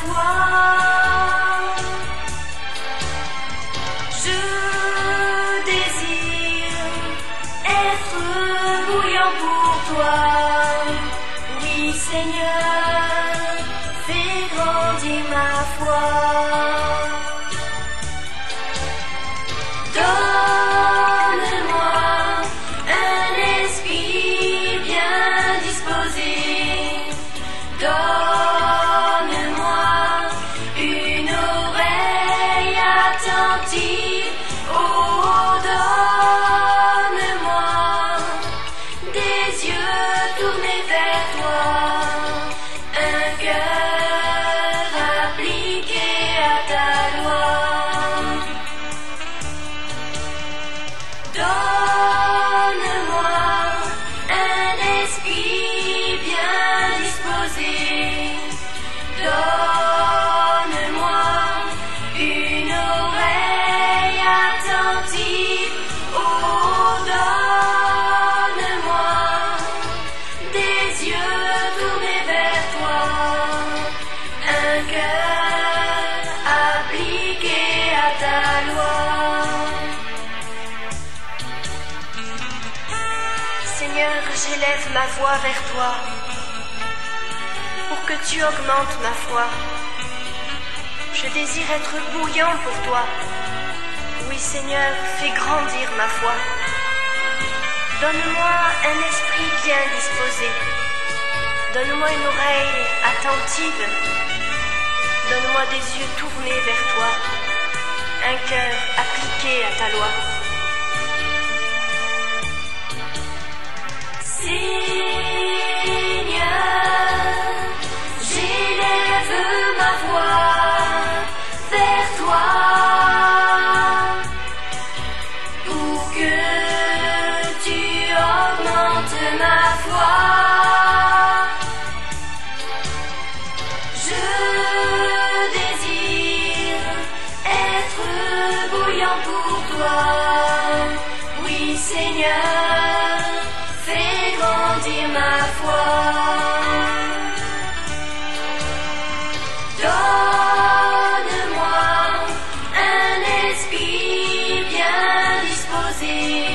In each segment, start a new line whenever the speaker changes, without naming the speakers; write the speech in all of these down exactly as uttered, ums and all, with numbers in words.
foi. Je désire être bouillant pour toi. Oui, Seigneur, fais grandir ma foi. Donne-moi un esprit bien disposé. Donne-moi une oreille attentive. Oh, donne-moi des yeux tournés vers toi, un cœur appliqué à ta loi. Donne-moi un esprit bien disposé. Donne-moi une oreille attentive. Oh, donne-moi des yeux tournés vers toi, un cœur appliqué à ta loi. Seigneur, j'élève ma voix vers toi pour que tu augmentes ma foi. Je désire être bouillant pour toi. Oui, Seigneur, fais grandir ma foi. Donne-moi un esprit bien disposé. Donne-moi une oreille attentive. Donne-moi des yeux tournés vers toi, un cœur appliqué à ta loi. Seigneur, j'élève ma voix vers toi pour que tu augmentes ma foi. Je désire être bouillant pour toi. Oui, Seigneur, fais grandir ma foi. Donne-moi un esprit bien disposé.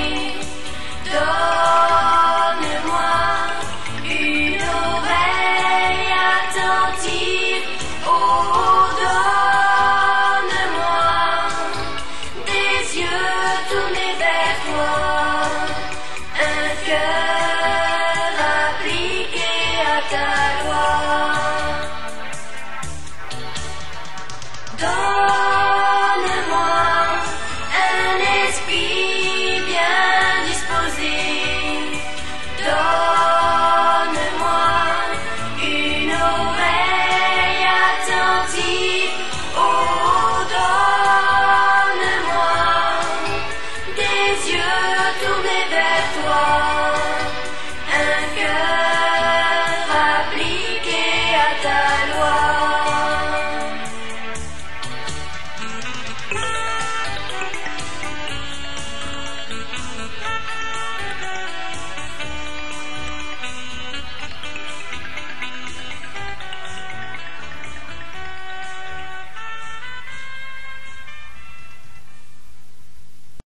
Donne-moi une oreille attentive. Oh, donne-moi des yeux tournés vers toi, un cœur appliqué à ta loi. Donne-moi un esprit bien disposé. Donne-moi une oreille attentive. Oh, donne-moi des yeux tournés vers toi, un cœur appliqué à ta loi.